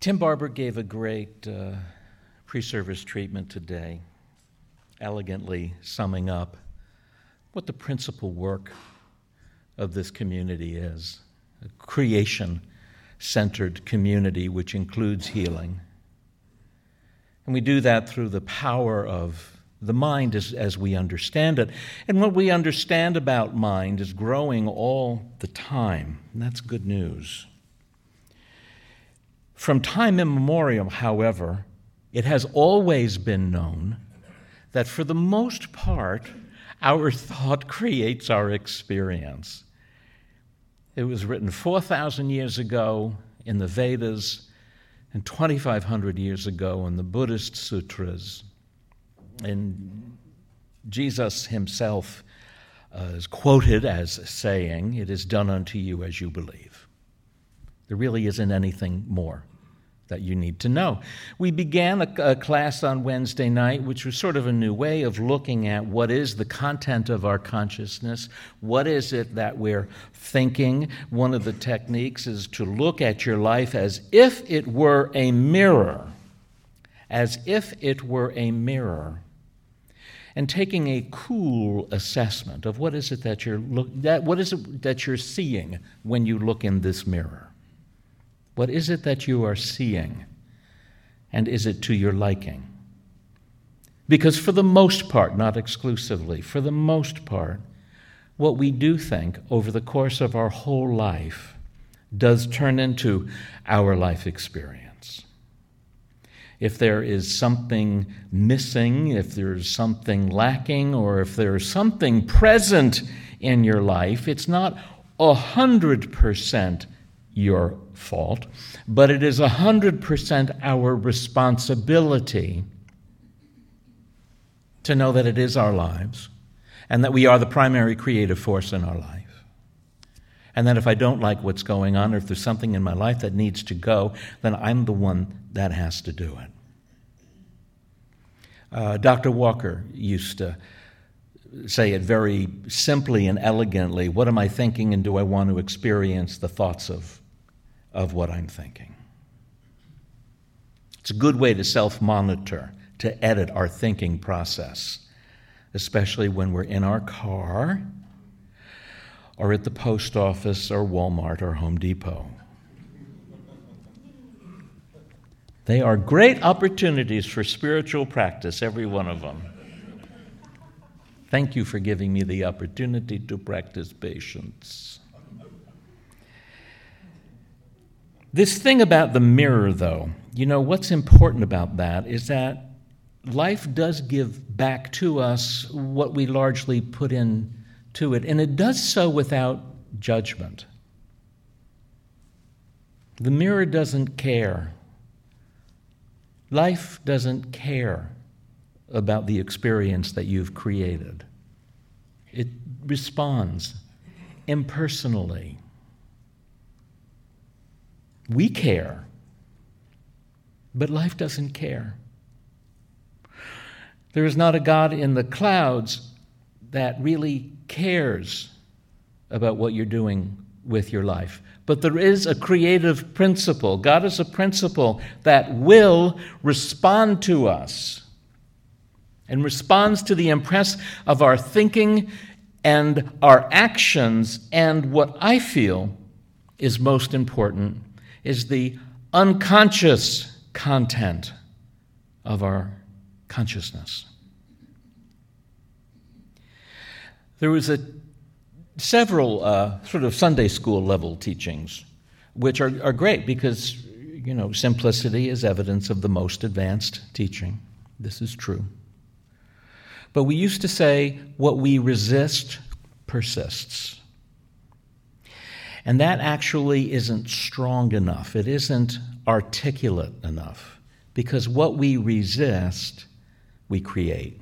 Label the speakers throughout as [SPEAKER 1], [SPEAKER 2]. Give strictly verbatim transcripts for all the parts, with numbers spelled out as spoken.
[SPEAKER 1] Tim Barber gave a great uh, pre-service treatment today, elegantly summing up what the principal work of this community is, a creation-centered community which includes healing. And we do that through the power of the mind as, as we understand it. And what we understand about mind is growing all the time, and that's good news. From time immemorial, however, it has always been known that for the most part, our thought creates our experience. It was written four thousand years ago in the Vedas and twenty-five hundred years ago in the Buddhist sutras. And Jesus himself uh, is quoted as saying, "It is done unto you as you believe." There really isn't anything more that you need to know. We began a, a class on Wednesday night, which was sort of a new way of looking at what is the content of our consciousness, what is it that we're thinking. One of the techniques is to look at your life as if it were a mirror, as if it were a mirror, and taking a cool assessment of what is it that you're look, that what is it that you're seeing when you look in this mirror. What is it that you are seeing, and is it to your liking? Because for the most part, not exclusively, for the most part, what we do think over the course of our whole life does turn into our life experience. If there is something missing, if there's something lacking, or if there's something present in your life, it's not a hundred percent your fault, but it is a hundred percent our responsibility to know that it is our lives and that we are the primary creative force in our life. And that if I don't like what's going on, or if there's something in my life that needs to go, then I'm the one that has to do it. Uh, Doctor Walker used to say it very simply and elegantly: what am I thinking, and do I want to experience the thoughts of, of what I'm thinking? It's a good way to self-monitor, to edit our thinking process, especially when we're in our car or at the post office or Walmart or Home Depot. They are great opportunities for spiritual practice, every one of them. Thank you for giving me the opportunity to practice patience. This thing about the mirror, though, you know, what's important about that is that life does give back to us what we largely put into it, and it does so without judgment. The mirror doesn't care. Life doesn't care about the experience that you've created. It responds impersonally. We care, but life doesn't care. There is not a God in the clouds that really cares about what you're doing with your life. But there is a creative principle. God is a principle that will respond to us and responds to the impress of our thinking and our actions. And what I feel is most important is the unconscious content of our consciousness. There was a several uh, sort of Sunday school level teachings, which are, are great because, you know, simplicity is evidence of the most advanced teaching. This is true. But we used to say, what we resist persists. And that actually isn't strong enough. It isn't articulate enough, because what we resist, we create.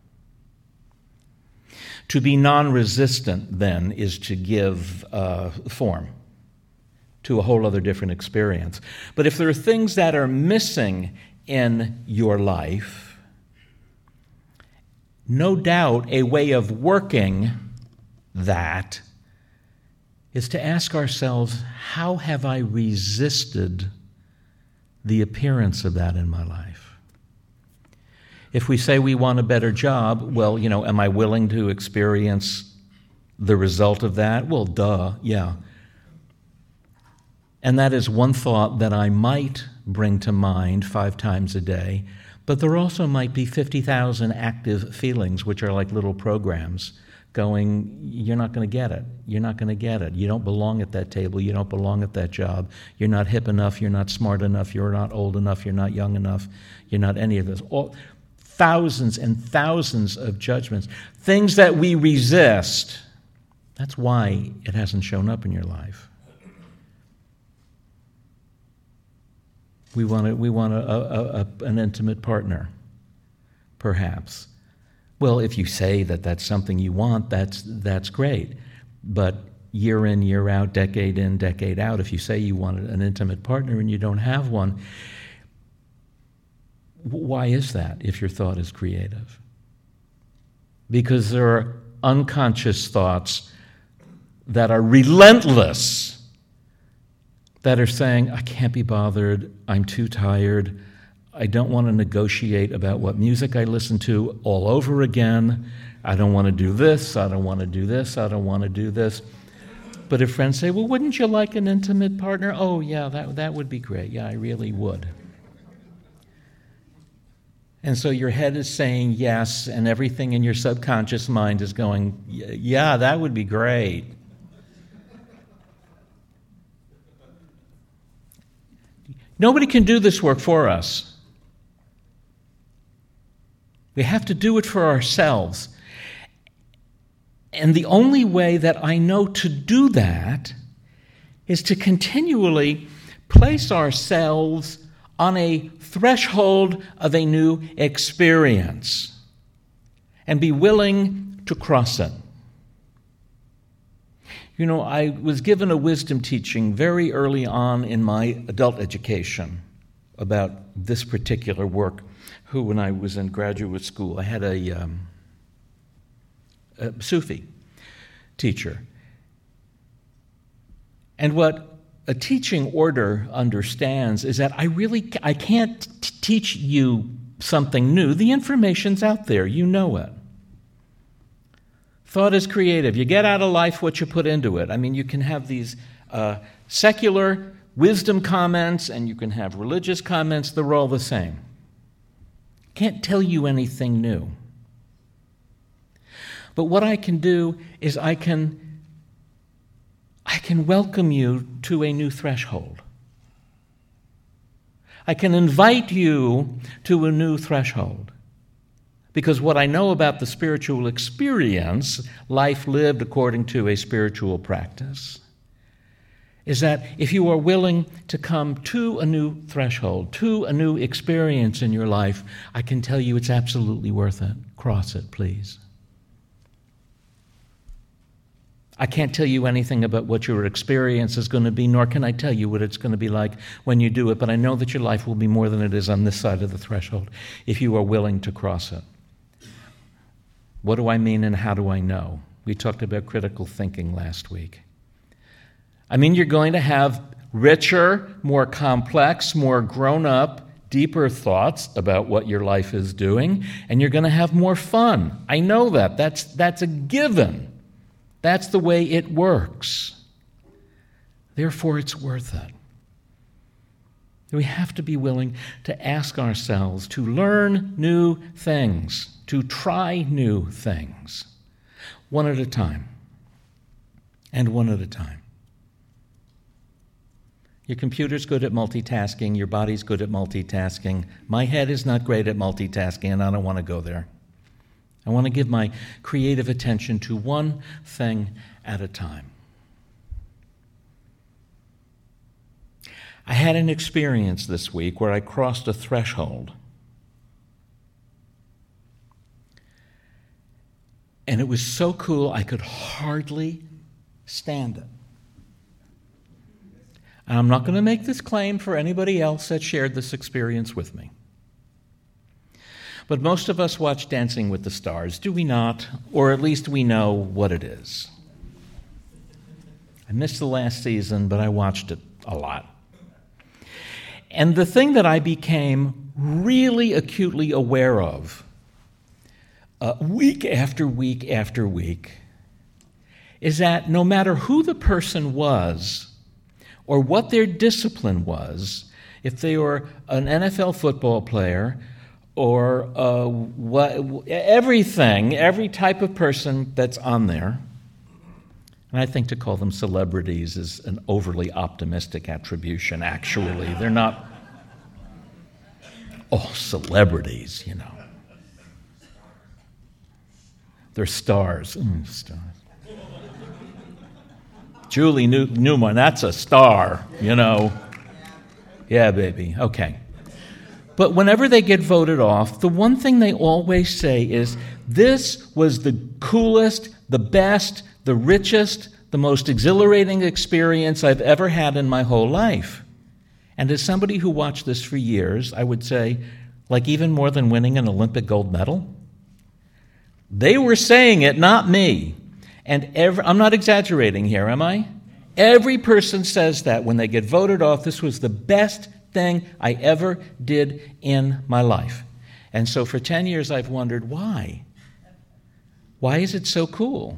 [SPEAKER 1] To be non-resistant, then, is to give uh, form to a whole other different experience. But if there are things that are missing in your life, no doubt a way of working that is to ask ourselves, how have I resisted the appearance of that in my life. If we say we want a better job, well, you know, am I willing to experience the result of that? Well, duh, yeah. And that is one thought that I might bring to mind five times a day, but there also might be fifty thousand active feelings, which are like little programs going, you're not going to get it. You're not going to get it. You don't belong at that table. You don't belong at that job. You're not hip enough. You're not smart enough. You're not old enough. You're not young enough. You're not any of this. All, thousands and thousands of judgments, things that we resist. That's why it hasn't shown up in your life. We want, a, we want a, a, a, an intimate partner, perhaps. Well, if you say that that's something you want, that's, that's great. But year in, year out, decade in, decade out, if you say you want an intimate partner and you don't have one, why is that if your thought is creative? Because there are unconscious thoughts that are relentless, that are saying, I can't be bothered, I'm too tired, I don't want to negotiate about what music I listen to all over again, I don't want to do this, I don't want to do this, I don't want to do this. But if friends say, well, wouldn't you like an intimate partner? Oh, yeah, that, that would be great. Yeah, I really would. And so your head is saying yes, and everything in your subconscious mind is going, yeah, that would be great. Nobody can do this work for us. We have to do it for ourselves. And the only way that I know to do that is to continually place ourselves on a threshold of a new experience and be willing to cross it. You know, I was given a wisdom teaching very early on in my adult education about this particular work, who, when I was in graduate school, I had a, um, a Sufi teacher. And what a teaching order understands is that I really, I can't t- teach you something new. The information's out there. You know it. Thought is creative. You get out of life what you put into it. I mean, you can have these uh, secular wisdom comments and you can have religious comments. They're all the same. Can't tell you anything new. But what I can do is I can, I can welcome you to a new threshold. I can invite you to a new threshold. Because what I know about the spiritual experience, life lived according to a spiritual practice, is that if you are willing to come to a new threshold, to a new experience in your life, I can tell you it's absolutely worth it. Cross it, please. I can't tell you anything about what your experience is going to be, nor can I tell you what it's going to be like when you do it, but I know that your life will be more than it is on this side of the threshold if you are willing to cross it. What do I mean and how do I know? We talked about critical thinking last week. I mean, you're going to have richer, more complex, more grown-up, deeper thoughts about what your life is doing, and you're going to have more fun. I know that. That's, that's a given. That's the way it works. Therefore, it's worth it. We have to be willing to ask ourselves to learn new things, to try new things, one at a time, and one at a time. Your computer's good at multitasking, your body's good at multitasking. My head is not great at multitasking, and I don't want to go there. I want to give my creative attention to one thing at a time. I had an experience this week where I crossed a threshold. And it was so cool, I could hardly stand it. And I'm not going to make this claim for anybody else that shared this experience with me. But most of us watch Dancing with the Stars, do we not? Or at least we know what it is. I missed the last season, but I watched it a lot. And the thing that I became really acutely aware of uh, week after week after week is that no matter who the person was or what their discipline was, if they were an N F L football player or uh, what, everything, every type of person that's on there, and I think to call them celebrities is an overly optimistic attribution, actually. They're not all celebrities, you know. They're stars. Mm, stars. Julie New- Newmar, that's a star, you know. Yeah, baby, okay. But whenever they get voted off, the one thing they always say is, this was the coolest, the best, the richest, the most exhilarating experience I've ever had in my whole life. And as somebody who watched this for years, I would say, like even more than winning an Olympic gold medal, they were saying it, not me. And every, I'm not exaggerating here, am I? Every person says that when they get voted off, this was the best thing I ever did in my life. And so for ten years I've wondered, why? Why is it so cool?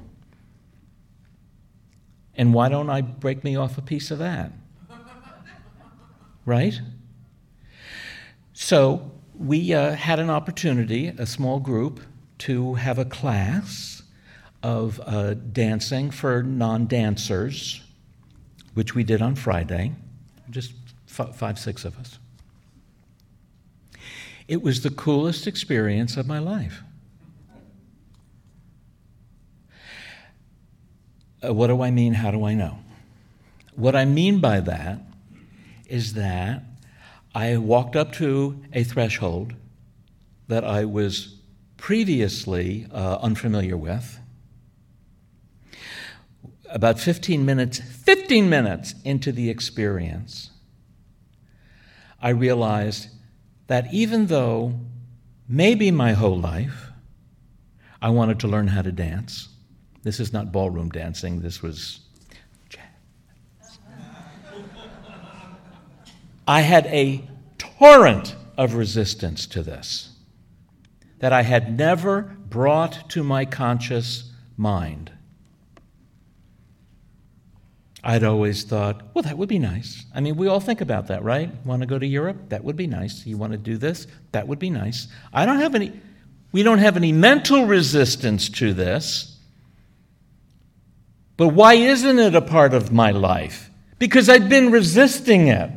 [SPEAKER 1] And why don't I break me off a piece of that? Right? So we uh, had an opportunity, a small group, to have a class of uh, dancing for non-dancers, which we did on Friday, just f- five, six of us. It was the coolest experience of my life. Uh, what do I mean? How do I know? What I mean by that is that I walked up to a threshold that I was previously uh, unfamiliar with. About fifteen minutes, fifteen minutes into the experience, I realized that even though maybe my whole life I wanted to learn how to dance, this is not ballroom dancing, this was jazz. I had a torrent of resistance to this that I had never brought to my conscious mind. I'd always thought, well, that would be nice. I mean, we all think about that, right? Want to go to Europe? That would be nice. You want to do this? That would be nice. I don't have any, we don't have any mental resistance to this. But why isn't it a part of my life? Because I'd been resisting it.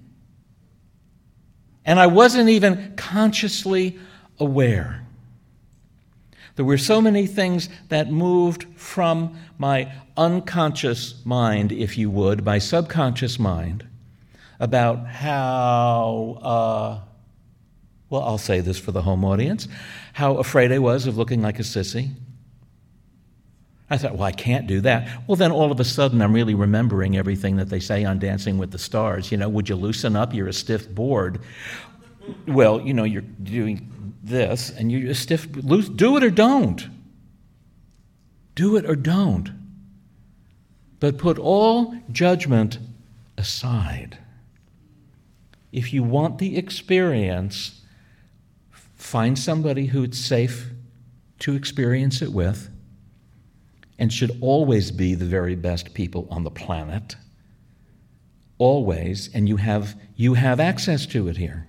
[SPEAKER 1] And I wasn't even consciously aware. There were so many things that moved from my unconscious mind, if you would, my subconscious mind, about how, uh, well, I'll say this for the home audience, how afraid I was of looking like a sissy. I thought, well, I can't do that. Well, then all of a sudden I'm really remembering everything that they say on Dancing with the Stars. You know, would you loosen up? You're a stiff board. Well, you know, you're doing this, and you're a stiff, loose, do it or don't. Do it or don't. But put all judgment aside. If you want the experience, find somebody who it's safe to experience it with, and should always be the very best people on the planet. Always, and you have you have access to it here.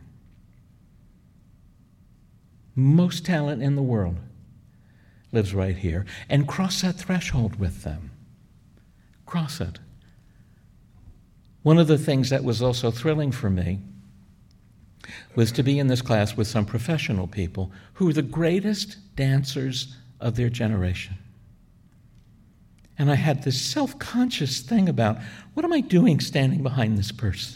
[SPEAKER 1] Most talent in the world lives right here. And cross that threshold with them. Cross it. One of the things that was also thrilling for me was to be in this class with some professional people who were the greatest dancers of their generation. And I had this self-conscious thing about, what am I doing standing behind this person?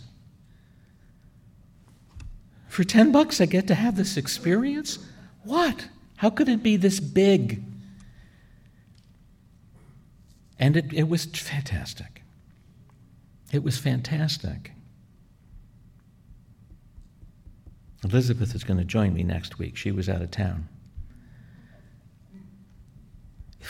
[SPEAKER 1] For ten bucks, I get to have this experience? What? How could it be this big? And it, it was fantastic. It was fantastic. Elizabeth is going to join me next week. She was out of town.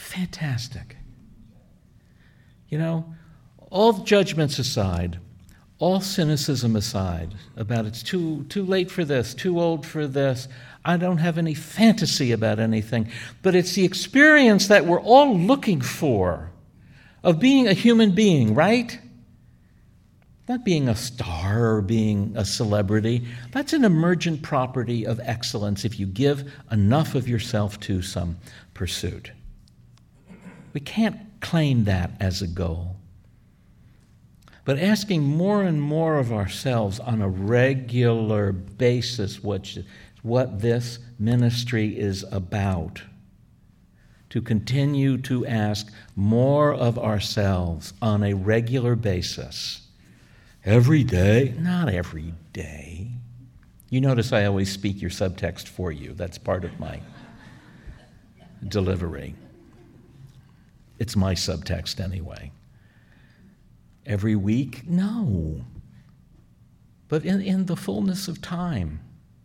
[SPEAKER 1] Fantastic. You know, all judgments aside, all cynicism aside, about it's too, too late for this, too old for this, I don't have any fantasy about anything, but it's the experience that we're all looking for of being a human being, right? Not being a star or being a celebrity. That's an emergent property of excellence if you give enough of yourself to some pursuit. We can't claim that as a goal. But asking more and more of ourselves on a regular basis which, what this ministry is about, to continue to ask more of ourselves on a regular basis. Every day? Not every day. You notice I always speak your subtext for you. That's part of my delivery. It's my subtext anyway. Every week? No. But in, in the fullness of time.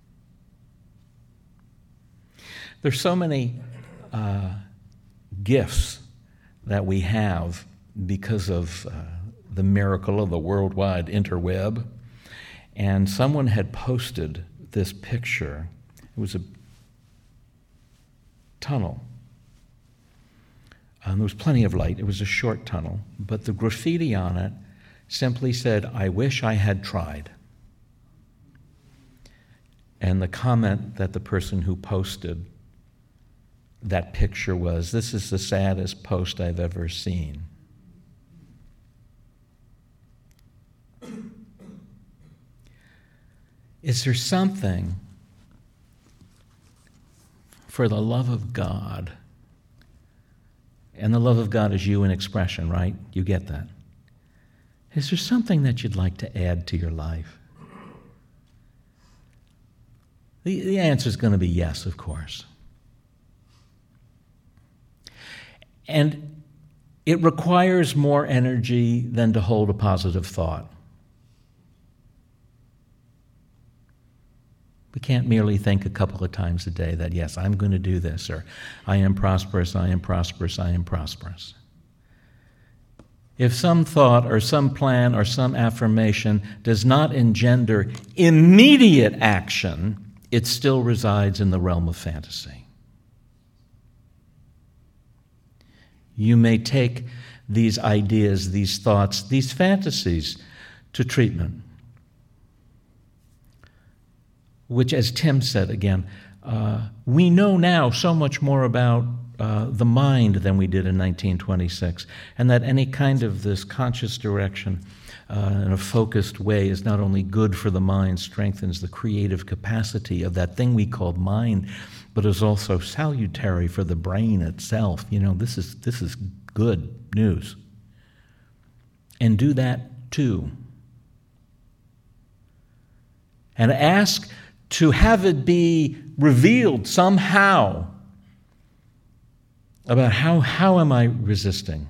[SPEAKER 1] There's so many uh, gifts that we have because of uh, the miracle of the worldwide interweb. And someone had posted this picture. It was a tunnel. And there was plenty of light. It was a short tunnel. But the graffiti on it simply said, "I wish I had tried." And the comment that the person who posted that picture was, "This is the saddest post I've ever seen." Is there something, for the love of God, and the love of God is you in expression, right? You get that. Is there something that you'd like to add to your life? The, the answer is going to be yes, of course. And it requires more energy than to hold a positive thought. We can't merely think a couple of times a day that, yes, I'm going to do this, or I am prosperous, I am prosperous, I am prosperous. If some thought or some plan or some affirmation does not engender immediate action, it still resides in the realm of fantasy. You may take these ideas, these thoughts, these fantasies to treatment, which, as Tim said again, uh, we know now so much more about uh, the mind than we did in nineteen twenty-six, and that any kind of this conscious direction uh, in a focused way is not only good for the mind, strengthens the creative capacity of that thing we call mind, but is also salutary for the brain itself. You know, this is this is good news. And do that too. And ask to have it be revealed somehow about how, how am I resisting?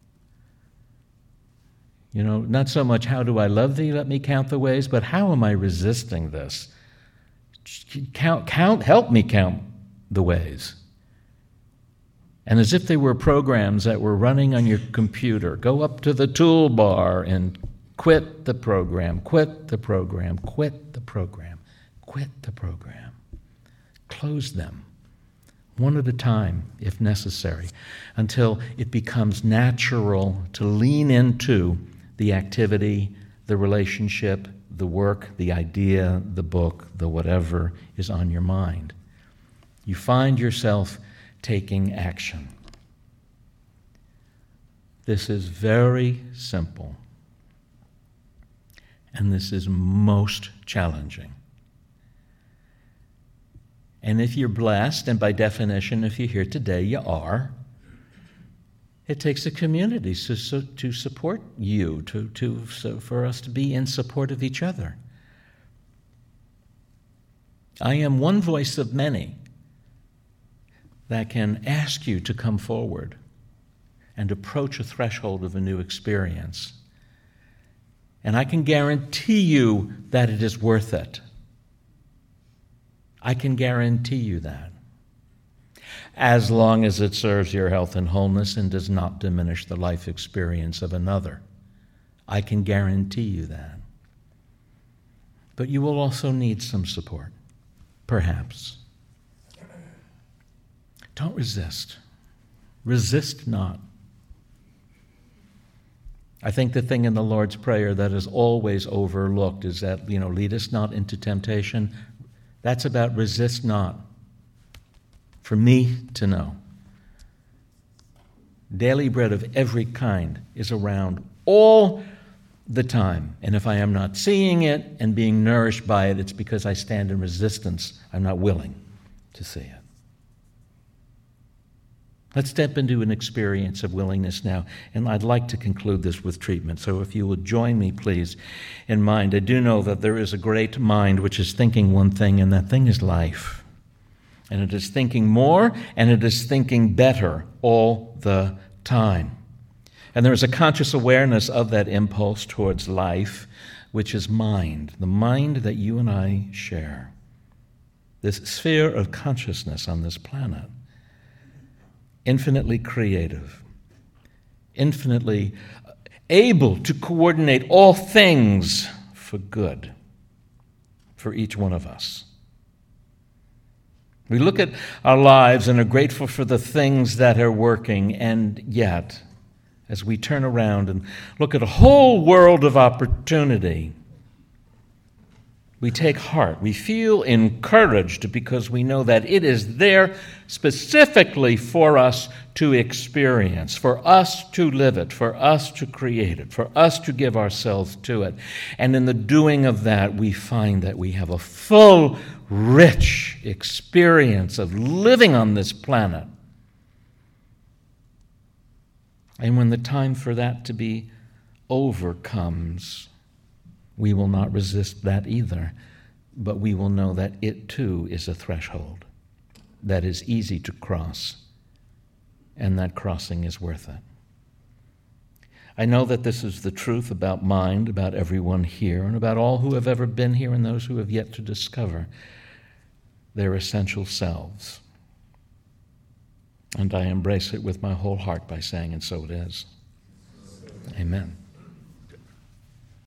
[SPEAKER 1] You know, not so much how do I love thee, let me count the ways, but how am I resisting this? Count, count, help me count the ways. And as if they were programs that were running on your computer, go up to the toolbar and quit the program, quit the program, quit the program. Quit the program. Close them, one at a time, if necessary, until it becomes natural to lean into the activity, the relationship, the work, the idea, the book, the whatever is on your mind. You find yourself taking action. This is very simple, and this is most challenging. And if you're blessed, and by definition, if you're here today, you are, it takes a community to, so, to support you, to, to, so for us to be in support of each other. I am one voice of many that can ask you to come forward and approach a threshold of a new experience. And I can guarantee you that it is worth it. I can guarantee you that. As long as it serves your health and wholeness and does not diminish the life experience of another. I can guarantee you that. But you will also need some support, perhaps. Don't resist. Resist not. I think the thing in the Lord's Prayer that is always overlooked is that, you know, lead us not into temptation. That's about resist not. For me to know. Daily bread of every kind is around all the time. And if I am not seeing it and being nourished by it, it's because I stand in resistance. I'm not willing to see it. Let's step into an experience of willingness now. And I'd like to conclude this with treatment. So if you will join me, please, in mind. I do know that there is a great mind which is thinking one thing, and that thing is life. And it is thinking more, and it is thinking better all the time. And there is a conscious awareness of that impulse towards life, which is mind, the mind that you and I share. This sphere of consciousness on this planet. Infinitely creative, infinitely able to coordinate all things for good for each one of us. We look at our lives and are grateful for the things that are working, and yet, as we turn around and look at a whole world of opportunity, we take heart. We feel encouraged because we know that it is there specifically for us to experience, for us to live it, for us to create it, for us to give ourselves to it. And in the doing of that, we find that we have a full, rich experience of living on this planet. And when the time for that to be over comes, we will not resist that either, but we will know that it too is a threshold that is easy to cross, and that crossing is worth it. I know that this is the truth about mind, about everyone here, and about all who have ever been here and those who have yet to discover their essential selves. And I embrace it with my whole heart by saying, and so it is. Amen.